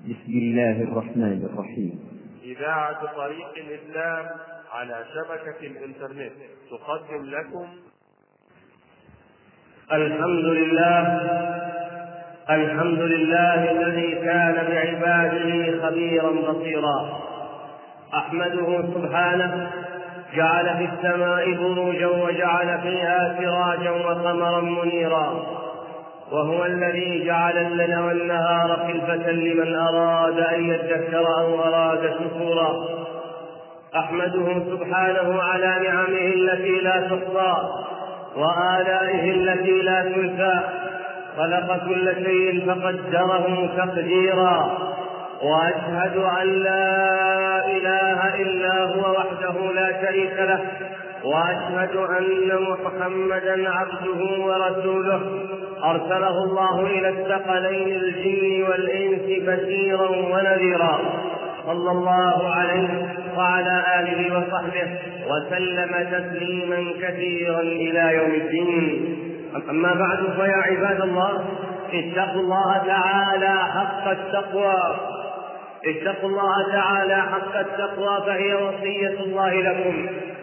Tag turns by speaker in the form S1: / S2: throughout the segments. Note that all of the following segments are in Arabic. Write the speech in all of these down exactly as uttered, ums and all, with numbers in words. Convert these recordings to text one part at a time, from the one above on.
S1: بسم الله الرحمن الرحيم.
S2: إذاعة طريق الإسلام على شبكة الإنترنت تقدم لكم
S3: الحمد لله الحمد لله الذي كان بعباده خبيرا بصيرا. أحمده سبحانه، جعل في السماء بروجا وجعل فيها سراجا وقمرا منيرا، وهو الذي جعل الليل والنهار خلفة لمن أراد أن يذكر أو أراد شكورا. أحمده سبحانه على نعمه التي لا تحصى وآلائه التي لا تنسى. خلق كل شيء فقدره تقديرا، وأشهد أن لا إله إلا هو وحده لا شريك له، وأشهد أن محمدا عبده ورسوله أرسله الله إلى الثقلين الجن والإنس بشيرا ونذيرا، صلى الله عليه وعلى آله وصحبه وسلم تسليما كثيرا إلى يوم الدين. أما بعد، فيا عباد الله، اتقوا الله تعالى حق التقوى اتقوا الله تعالى حق التقوى فهي وصية الله لكم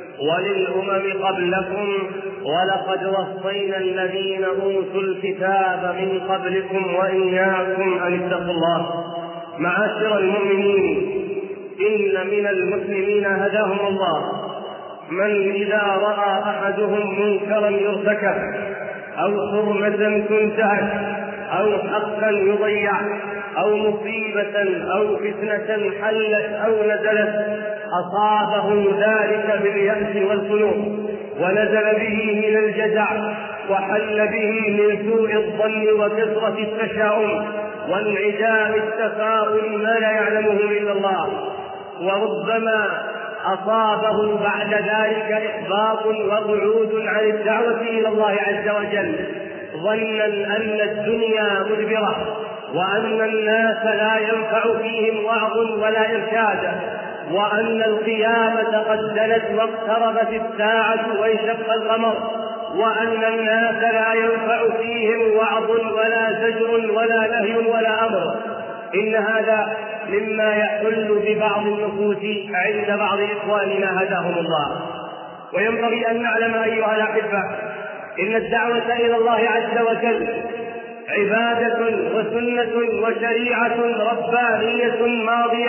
S3: وللأمم قبلكم، ولقد وصينا الذين أوتوا الكتاب من قبلكم وإياكم أن اتقوا الله. معاشر المؤمنين، إن من المسلمين هداهم الله من إذا رأى أحدهم منكرا يرتكب أو حرمة تنتهك أو حقا يضيع أو مصيبة أو فتنة حلت أو نزلت أصابه ذلك باليأس والخنوع، ونزل به من الجزع، وحل به من سوء الظن وكثرة التشاؤم وانعدام التفاؤل ما لا يعلمه إلا الله. وربما أصابه بعد ذلك إحباط وبعود عن الدعوة إلى الله عز وجل، ظنا أن الدنيا مدبرة، وأن الناس لا ينفع فيهم وعظ ولا إرشاد، وأن القيامة قد دنت واقتربت الساعة وانشق القمر، وأن الناس لا ينفع فيهم وعظ ولا زجر ولا نهي ولا أمر. إن هذا مما يحل ببعض النفوس عند بعض إخواننا هداهم الله. وينبغي أن نعلم أيها الأحبة إن الدعوة إلى الله عز وجل عبادة وسنة وشريعة ربانية ماضية،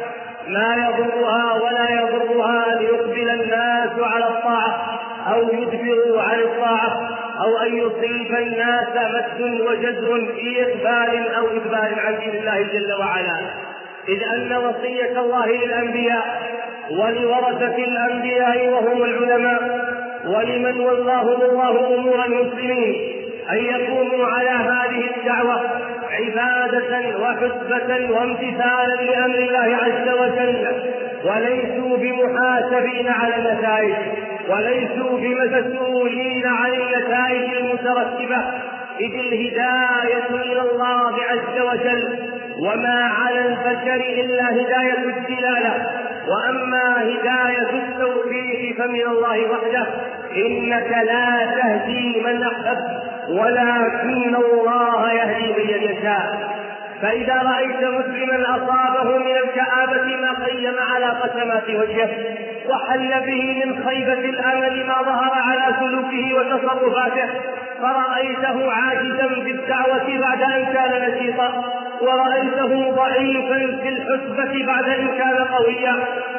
S3: ما يضرها ولا يضرها أن يقبل الناس على الطاعة أو يدبروا عن الطاعة، أو أن يصيب الناس مد وجزر في إقبال أو إدبار عن دين الله جل وعلا، إذ أن وصية الله للأنبياء ولورثة الأنبياء وهم العلماء ولمن ولاهم الله أمور المسلمين أن يقوموا على هذه الدعوة عبادة وحسبة وامتثالا لأمر الله عز وجل، وليسوا بمحاسبين على النتائج، وليسوا بمسؤولين عن النتائج المترتبة، إذ الهداية إلى الله عز وجل وما على البشر إلا هداية الدلالة، وأما هداية التوفيق فمن الله وحده. إنك لا تهدي من أحببت ولكن الله يهدي من يشاء. فإذا رأيت مسلما أصابه من الكآبة ما قيم على قسمات وجهه وحل به من خيبة الأمل ما ظهر على سلوكه وتصرفاته، فرأيته عاجزا بالدعوة بعد أن كان نشيطا، ورأيته ضعيفا في الحسبة بعد أن كان قويا،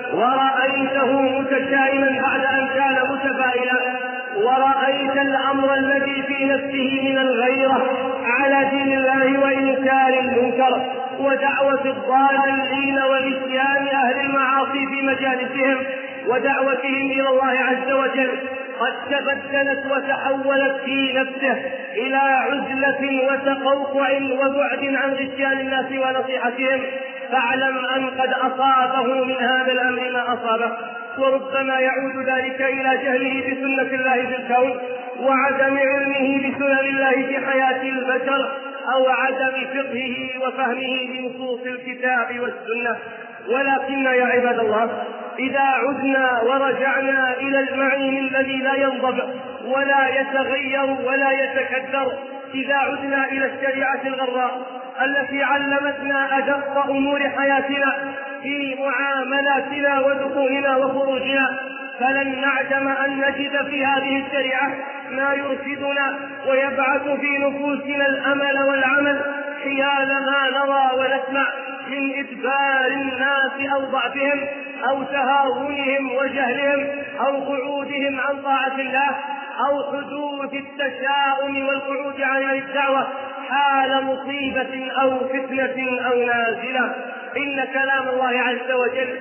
S3: ورأيته متشائما بعد أن كان متفائلا، ورأيت الأمر الذي في نفسه من الغيرة على دين الله وإنكار المنكر ودعوة الضالين ونسيان أهل المعاصي في مجالسهم ودعوتهم إلى الله عز وجل قد تبدلت وتحولت في نفسه إلى عزلة وتقوقع وبعد عن غشيان الناس ونصيحتهم، فاعلم أن قد أصابه من هذا الأمر ما أصابه. وربما يعود ذلك إلى جهله بسنة الله في الكون وعدم علمه بسنن الله في حياة البشر، أو عدم فقهه وفهمه لنصوص الكتاب والسنة. ولكن يا عباد الله، إذا عدنا ورجعنا إلى المعين الذي لا ينضبط ولا يتغير ولا يتكدر إذا عدنا إلى الشريعة الغراء التي علمتنا أدق أمور حياتنا في معاملاتنا ودخولنا وخروجنا، فلن نعدم أن نجد في هذه الشريعة ما يرشدنا ويبعث في نفوسنا الأمل والعمل حيال ما نرى ونسمع من إدبار الناس أو ضعفهم أو تهاونهم وجهلهم أو قعودهم عن طاعة الله أو حدوث التشاؤم والقعود عن الدعوة حال مصيبة أو فتنة أو نازلة. إن كلام الله عز وجل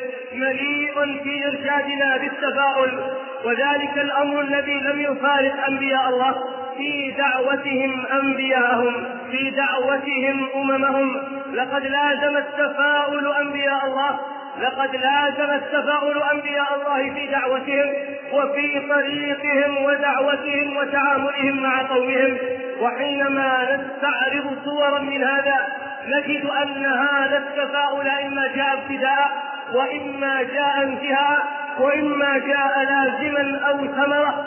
S3: مليء في إرشادنا بالتفاؤل، وذلك الأمر الذي لم يفارق أنبياء الله في دعوتهم أنبياءهم في دعوتهم أممهم. لقد لازم التفاؤل أنبياء الله لقد لازم التفاؤل أنبياء الله في دعوتهم وفي طريقهم ودعوتهم وتعاملهم مع قومهم. وحينما نستعرض صورا من هذا نجد أن هذا التفاؤل إما جاء ابتداء وإما جاء انتهاء وإما جاء لازما أو ثمرة،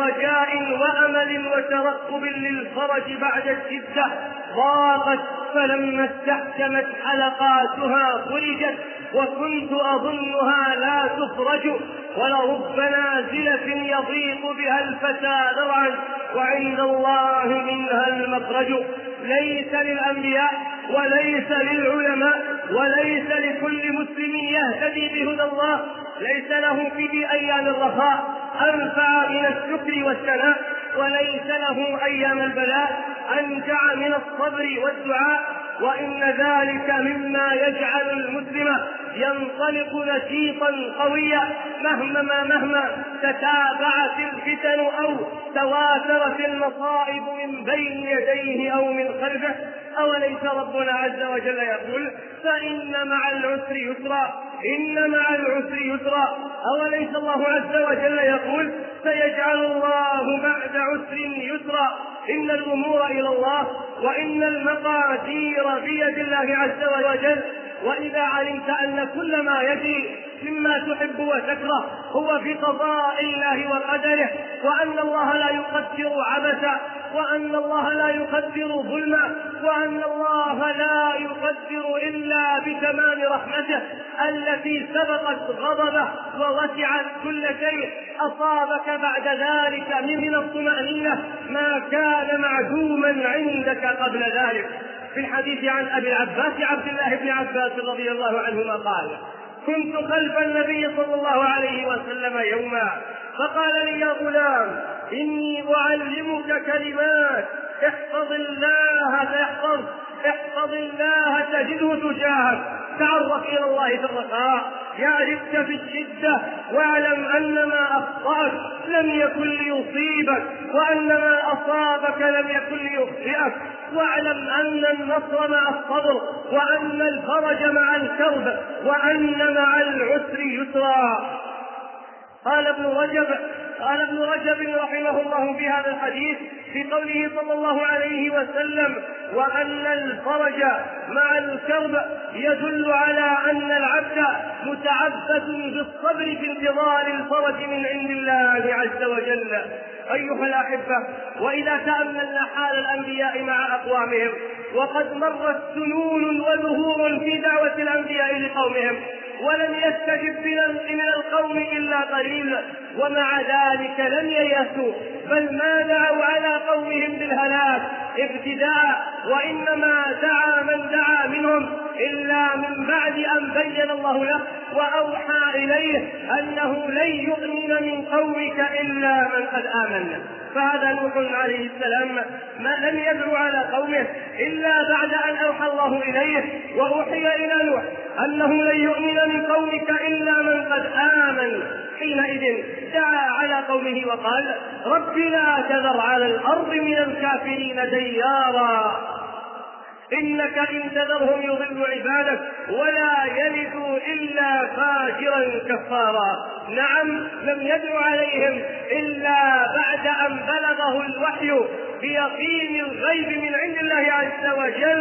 S3: كرجاء وأمل وترقب للفرج بعد الشدة. ضاقت فلما استحكمت حلقاتها فرجت، وكنت أظنها لا تفرج، ولرب نازلة يضيق بها الفتى ذرعا وعند الله منها المخرج. ليس للأنبياء وليس للعلماء وليس لكل مسلم يهتدي بهدى الله ليس له في أيام الرخاء أنفع من الشكر والثناء، وليس له أيام البلاء أنجع من الصبر والدعاء. وإن ذلك مما يجعل المسلم ينطلق نشيطا قويا مهما مهما تتابعت الفتن أو تواترت المصائب من بين يديه أو من خلفه. أوليس ربنا عز وجل يقول فإن مع العسر يسرا إن مع العسر يسرا؟ أوليس الله عز وجل يقول سيجعل الله بعد عسر يسرا؟ إن الأمور إلى الله وإن المقادير بيد الله عز وجل. وإذا علمت أن كل ما يجري مما تحب وتكره هو في قضاء الله وقدره، وأن الله لا يقدر عبثا، وأن الله لا يقدر ظلما، وأن الله لا يقدر إلا بتمام رحمته التي سبقت غضبه ووسعت كل شيء، أصابك بعد ذلك من الطمأنينة ما كان معدوما عندك قبل ذلك. في الحديث عن أبي العباس عبد الله بن عباس رضي الله عنهما قال كنت خلف النبي صلى الله عليه وسلم يوما فقال لي يا غلام إني أعلمك كلمات احفظ الله تحفظ احفظ الله تجده تجاهك، تعرف إلى الله في الرخاء يعرفك في الشدة، واعلم أن ما أخطأك لم يكن ليصيبك وأن ما أصابك لم يكن ليخطئك، واعلم أن النصر مع الصبر وأن الفرج مع الكرب وأن مع العسر يسرا. قال ابن رجب قال ابن رجب رحمه الله في هذا الحديث في قوله صلى الله عليه وسلم وأن الفرج مع الكرب يدل على أن العبد متعبد بالصبر في انتظار الفرج من عند الله عز وجل. أيها الأحبة، وإذا تأملنا حال الأنبياء مع أقوامهم وقد مرت سنون ودهور في دعوة الأنبياء لقومهم ولم يستجب من القوم إلا قليل، ومع ذلك لم ييأسوا بل ما دعوا على قومهم بالهلاك ابتداء، وإنما دعا من دعا منهم إلا من بعد أن بين الله له وأوحى إليه أنه لن يؤمن من قومك إلا من قد آمن. فهذا نوح عليه السلام ما لم يدعو على قومه إلا بعد أن أوحى الله إليه وأوحي إلى نوح أنه لن يؤمن من قومك إلا من قد آمن. حينئذ دعا على قومه وقال رب لا تذر على الأرض من الكافرين ديارا إنك إن تذرهم يضل عبادك ولا يلدوا إلا فاجرا كفارا. نعم، لم يدعو عليهم إلا بعد أن بلغه الوحي بيقين الغيب من عند الله عز وجل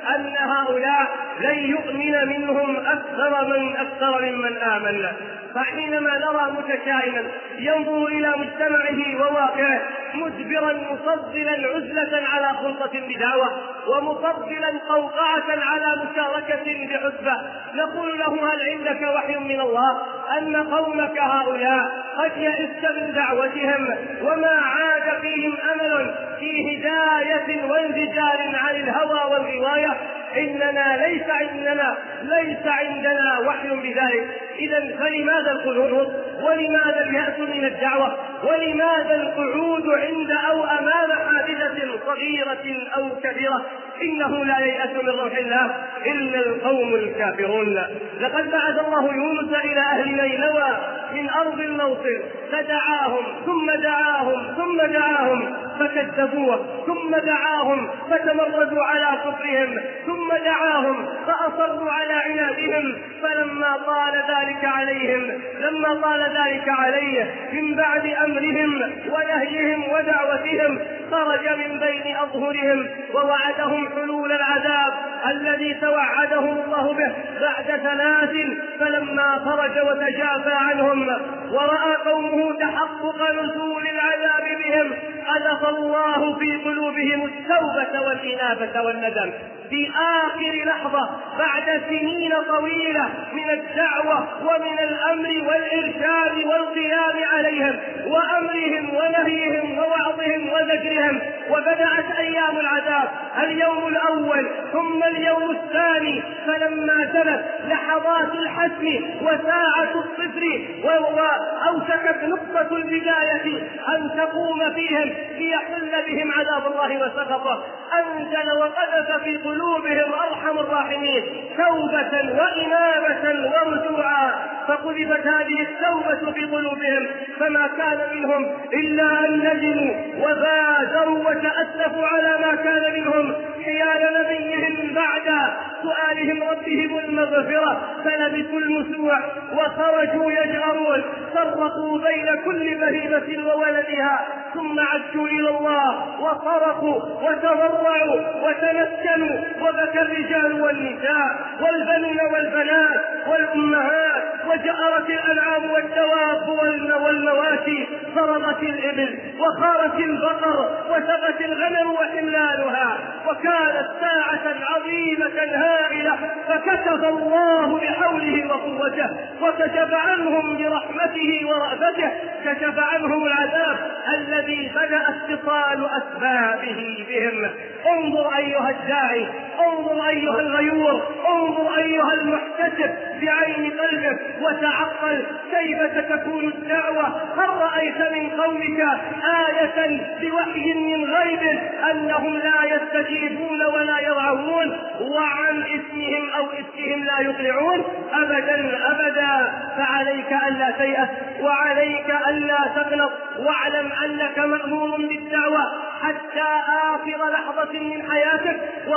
S3: أن هؤلاء لن يؤمن منهم أكثر من أكثر ممن آمن. فحينما نرى متشائما ينظر إلى مجتمعه وواقعه مدبرا مفضلا عزلة على خلطة بدعوة ومفضلا قوقعة على مشاركة بحسبة، نقول له: هل عندك وحي من الله أن قومك هؤلاء قد يئست من دعوتهم وما عاد فيهم أمل في هداية وانزجار عن الهوى والغواية؟ إننا ليس عندنا ليس عندنا وحي بذلك. إذن فلماذا القنوط؟ ولماذا اليأس من الدعوة؟ ولماذا القعود عند أو أمام حادثة صغيرة أو كبيرة؟ إنه لا ييأس من روح الله إلا القوم الكافرون. لقد بعث الله يونس إلى أهل نينوى من أرض الموصل فدعاهم ثم دعاهم ثم دعاهم فكذبوه، ثم دعاهم فتمردوا على كفرهم، ثم دعاهم فأصروا على عنادهم. فلما طال ذلك عليهم لما طال ذلك عليه من بعد أمرهم ونهيهم ودعوتهم خرج من بين أظهرهم ووعدهم حلول العذاب الذي توعدهم الله به بعد ثلاث. فلما خرج وتجافى عنهم ورأى قومه تحقق نزول العذاب بهم ألقى الله في قلوبهم التوبة والإنابة والندم في آخر لحظة بعد سنين طويلة من الدعوة ومن الأمر والإرشاد والقيام عليهم وأمرهم ونهيهم ووعظهم وزجرهم. وبدأت أيام العذاب، اليوم الأول ثم اليوم الثاني، فلما تلت لحظات الحسم وساعة الصفر وأوشكت نقطة البداية أن تقوم فيهم ليحل بهم عذاب الله وسخطه، أنزل وقذف في قلوبهم أرحم الراحمين توبة وإنابة ورجوعا. فقذفت هذه التوبة في قلوبهم فما كان منهم إلا أن ندموا وبادروا وتأسفوا على ما كان منهم حيال نبيهم بعد سؤالهم ربهم المغفرة، فلبثوا المسوع وخرجوا يجأرون فرقوا بين كل بهيمة وولدها ثم عدوا إلى الله وصرخوا وتضرعوا وتمكنوا وبكى الرجال والنساء والبنين والبنات والأمهات وجأرت الأنعام والدواب والمواشي، فرضت الإبل وخارت البقر وسبت الغنم وحملانها، وكانت ساعة عظيمة هائلة. فكشف الله بحوله وقوته وكشف عنهم برحمته ورأفته، كشف عنهم العذاب الذي بدأ اتصال أسبابه بهم. انظر أيها الداعي، انظر أيها الغيور، انظر أيها المحتسب بعين قلبك وتعقل كيف ستكون الدعوة. هل رأيت من قومك آية بوحي من غيب أنهم لا يستجيبون ولا يرعون وعن اسمهم أو اسمهم لا يطلعون؟ أبدا أبدا. فعليك ألا تيأس وعليك ألا تقنط، واعلم أنك مأمور بالدعوة حتى آخر لحظة من حياتك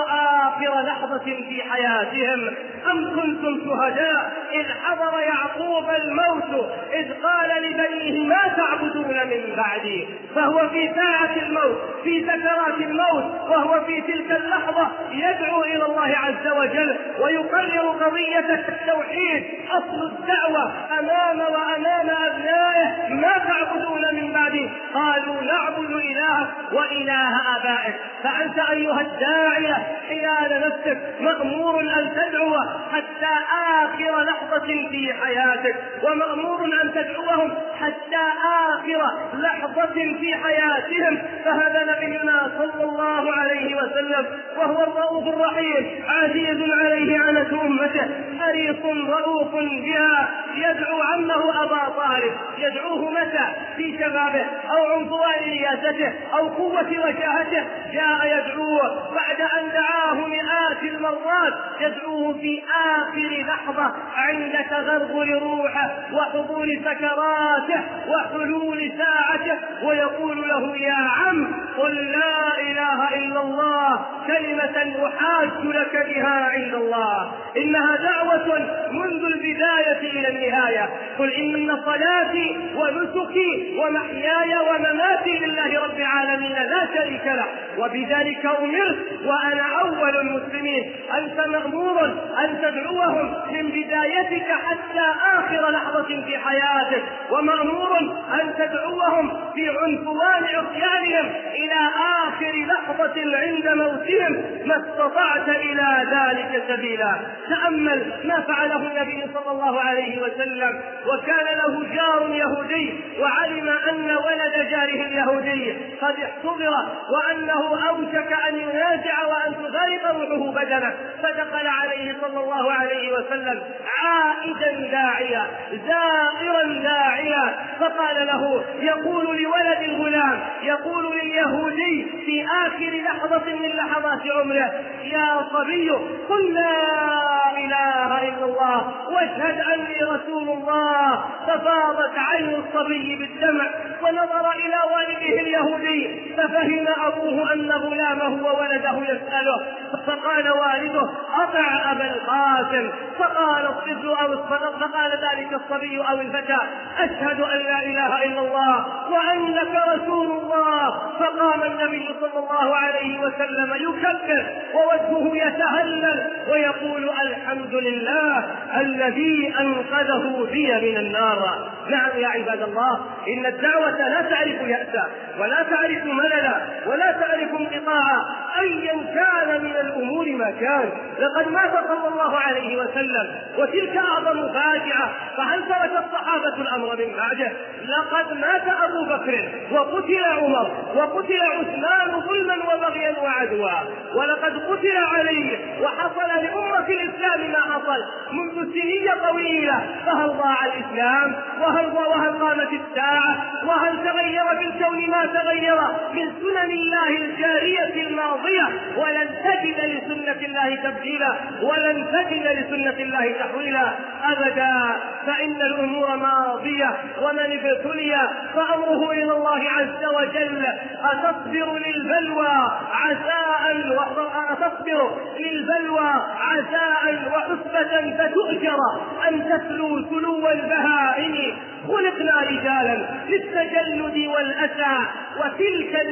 S3: وآخر لحظة في حياتهم. أم كنتم شهداء إذ حضر يعقوب الموت إذ قال لبنيه ما تعبدون من بعدي؟ فهو في ساعة الموت في سكرات الموت وهو في تلك اللحظة يدعو إلى الله عز وجل ويقرر قضية التوحيد أصل الدعوة أمام وأمام أبنائه. ما تعبدون من بعدي؟ قالوا نعبد إلهك وإله آبائك. فأنت أيها الداعية حيال نفسك مأمور أن تدعو حتى آخر لحظة في حياتك، ومأمور أن تدعوهم حتى آخر لحظة في حياتهم. فهذا نبينا صلى الله عليه وسلم وهو الرؤوف الرحيم عزيز عليه عنة أمته حريص رؤوف بها، يدعو عمه أبا طالب، يدعوه متى؟ في شبابه أو عنفوان رياسته أو قوة وجاهته، جاء يدعوه بعد أن دعاه مئات المرات، يدعوه في آخر لحظة عند تغرغر روحه وحضور سكراته وحلول ساعته، ويقول له يا عم قل لا إله إلا الله كلمة أحاج لك بها عند الله. إنها دعوة منذ البداية إلى النهاية. قل إن صلاتي ونسكي ومحياي ومماتي لله رب العالمين لا شريك له وبذلك أمرت وأنا أول المسلمين. أنت مأمور أن تدعوهم من بدايتك حتى آخر لحظة في حياتك، ومأمور أن تدعوهم في عنفوان عصيانهم إلى آخر لحظة عند موتهم ما استطعت إلى ذلك سبيلا. تأمل ما فعله النبي صلى الله عليه وسلم، وكان له جار يهودي وعلم أن ولد جاره اليهودي قد احتضر وأنه أوشك أن ينازع وأن تغيب روحه بدنه، فدخل عليه صلى الله عليه وسلم عائدا داعيا زائرا داعيا، فقال له يقول لولد الغلام يقول لليهودي في آخر لحظة من لحظات عمره: يا صبي قل لا إله إلا الله واشهد أني رسول الله. ففاضت عين الصبي بالدمع ونظر إلى والده اليهودي ففهم أبوه أن غلامه وولده يسأله، فقال والده: أطع أبا القاسم. فقال الطفل أو فقال ذلك الصبي أو الفتى: أشهد أن لا إله إلا الله وأنك رسول الله. فقام النبي صلى الله عليه وسلم يكبر ووجهه يتهلل ويقول: الحمد لله الذي أنقذه بي من النار. نعم يا عباد الله، إن الدعوة لا تعرف يأسا ولا تعرف مللا ولا تعرف انقطاعا أيا كان من الأمور ما كان. لقد مات صلى الله عليه وسلم وتلك أعظم فاجعة، فهل ترك الصحابة الأمر من بعده؟ لقد مات أبو بكر وقتل عمر وقتل عثمان ظلما وبغيا وعدوا، ولقد قتل علي، وحصل لأمة الإسلام ما حصل منذ سنين طويلة. فهل ضاع الإسلام؟ وهل, وهل قامت الساعة؟ وهل تغير بالكون ما تغير من سنن الله الجارية الماضية؟ ولن تجد لسنة الله تبديلا ولن تجد لسنة الله تحويلا أبدا، فإن الأمور ماضية، ومن ابتلي فأمره إلى الله عز وجل. أتصبر للبلوى عزاء أتصبر للبلوى عزاء وحسبة فتؤجر أن تسلو سلو البهائم. خلقنا رجالا للتجلد والأسى وتلك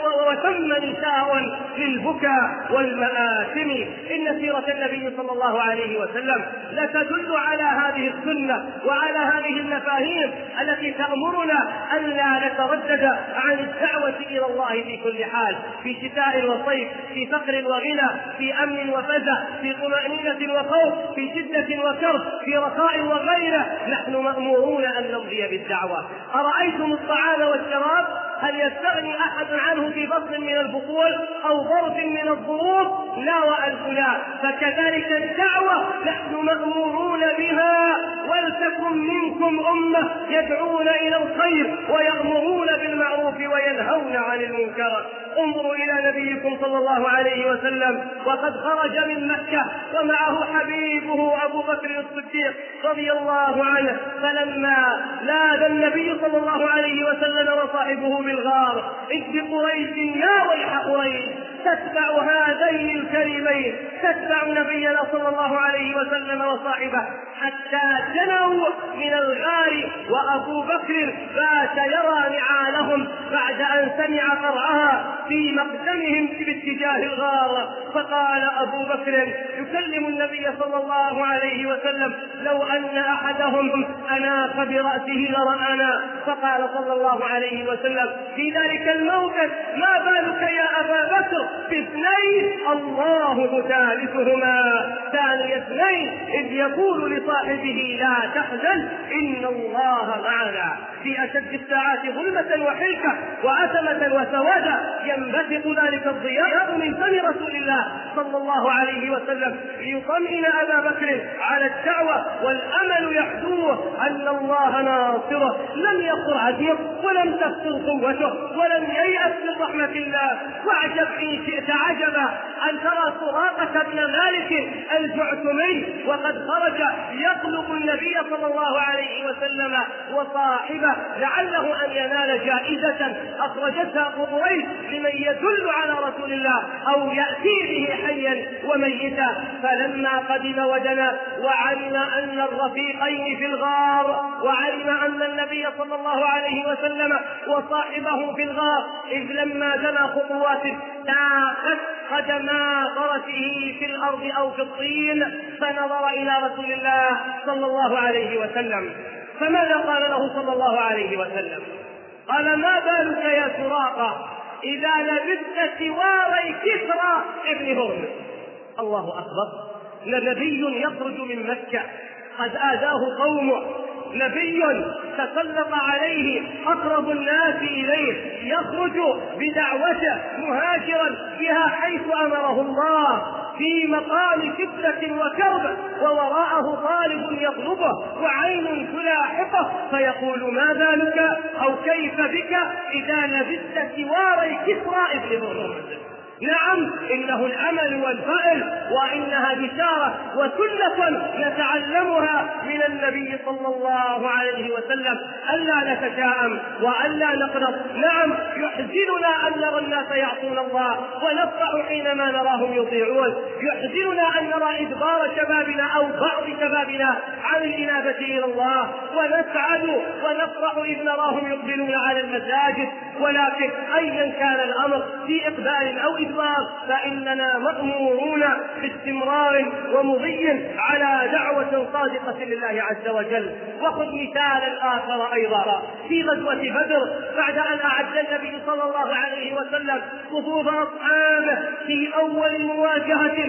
S3: وثم نساء للبكاء والمآثم. إن سيرة النبي صلى الله عليه وسلم لتدل على هذه السنة وعلى هذه المفاهيم التي تأمرنا أن لا نتردد عن الدعوة إلى الله في كل حال، في شتاء وصيف، في فقر وغنى، في أمن وفزع، في طمأنينة وخوف، في شدة وكرب، في رخاء وغيره. نحن مأمورون أن نمضي بالدعوة. أرأيتم الطعام والشراب هل يستغني أحد عنه في فصل من الفصول أو ظرف من الظروف؟ لا وألف لا. فكذلك الدعوة نحن مأمورون بها. ولتكن منكم أمة يدعون إلى الخير ويأمرون بالمعروف وينهون عن المنكر. انظروا إلى نبيكم صلى الله عليه وسلم وقد خرج من مكة ومعه حبيبه أبو بكر الصديق رضي الله عنه، فلما لاذ النبي صلى الله عليه وسلم وصاحبه بالغار: إذ قريش يا ويح قريش تتبع هذين الكريمين، تتبع نبينا صلى الله عليه وسلم وصاحبه حتى جنوا من الغار، وأبو بكر بات يرى نعالهم بعد أن سمع قرعها في مقدمهم باتجاه الغار. فقال أبو بكر يكلم النبي صلى الله عليه وسلم: لو أن أحدهم أناق برأسه لرآنا. فقال صلى الله عليه وسلم في ذلك الموقف: ما بالك يا أبا بكر باثنين الله ثالثهما. ثاني اثنين إذ يقول لصاحبه: لا تحزن إن الله معنا. في أشد الساعات ظلمة وحلكة وأثمة وسوادة ينبثق ذلك الضياء من فم رسول الله صلى الله عليه وسلم ليطمئن أبا بكر على الدعوة، والأمل يحدوه أن الله ناصره. لم يقر عزيز ولم تفتر قوته ولم ييأس من رحمة الله. واعجب إن شئت عجبا أن ترى سراقة بن مالك الجعثمي وقد خرج يطلب النبي صلى الله عليه وسلم وصاحبه لعله أن ينال جائزة أخرجتها قريش من يدل على رسول الله أو يأتي به حيا وميتا. فلما قدم ودنا وعلم أن الرفيقين في الغار، وعلم أن النبي صلى الله عليه وسلم وصاحبه في الغار، إذ لما دنا خطوات تاقت قدما فرسه في الأرض أو في الطين، فنظر إلى رسول الله صلى الله عليه وسلم. فماذا قال له صلى الله عليه وسلم؟ قال: ما بالك يا سراقة إذا لبثت سواري كسرى ابن هرمز. الله أكبر! نبي يخرج من مكة قد آذاه قومه، نبي تسلط عليه أقرب الناس إليه، يخرج بدعوته مهاجرا بها حيث أمره الله في مقام شدة وكرب، ووراءه طالب يطلبه وعين تلاحقه، فيقول: ما بالك أو كيف بك إذا لبثت سواري كسرى ابن هرمز. نعم، إنه الأمل والفأل، وإنها بشارة وسنة نتعلمها من النبي صلى الله عليه وسلم، ألا نتشاءم وألا نقنط. نعم، يحزننا أن نرى الناس يعصون الله ونفرح حينما نراهم يطيعون، يحزننا أن نرى إدبار شبابنا أو بعض شبابنا عن الإنابة إلى الله، ونسعد ونفرح إذ نراهم يقبلون على المساجد. ولكن أيا كان الأمر في إقبال أو إدبار، فإننا مأمورون باستمرار ومضي على دعوة صادقة لله عز وجل. وخذ مثالا آخر أيضا في غزوة بدر، بعد أن أعد النبي صلى الله عليه وسلم صفوف أصحابه في أول مواجهة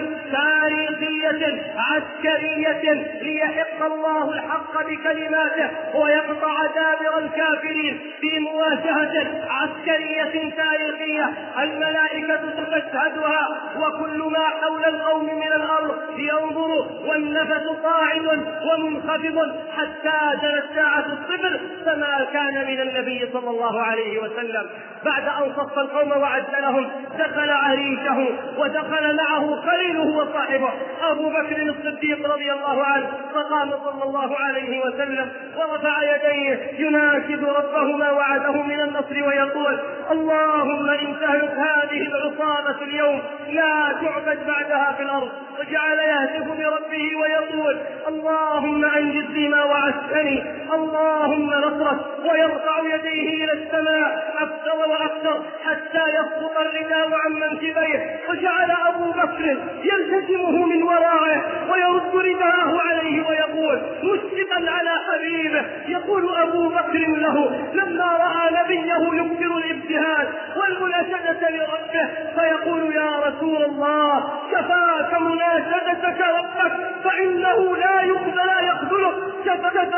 S3: تاريخية عسكرية ليحق الله الحق بكلماته ويقطع دابر الكافرين، في مواجهة عسكرية تاريخية الملائكة تشهدها وكل ما حول القوم من الأرض ينظر والنفس صاعد ومنخفض حتى جنت ساعة الصفر، فما كان من النبي صلى الله عليه وسلم بعد أن صف القوم وعد لهم دخل عريشه ودخل معه خليله وصاحبه أبو بكر الصديق رضي الله عنه، فقام صلى الله عليه وسلم ورفع يديه يناشد ربه ما وعده من النصر ويقول: اللهم إن تهلك هذه العصابة اليوم لا تعبد بعدها في الأرض. وجعل يهتف بربه ويقول: اللهم أنجز لي ما وعدتني، اللهم نصرك، ويرفع يديه إلى السماء أكثر وأكثر حتى يسقط الرداء عن منكبيه. وجعل أبو بكر يلتزمه من وراءه ويرد رداءه عليه ويقول مشفقا على حبيبه، يقول أبو بكر له لما رأى نبيه يكثر الابتهال والمناشدة لربه، فيقول: يا رسول الله كفاك مناشدتك ربك فإنه لا يخذلك، كفاك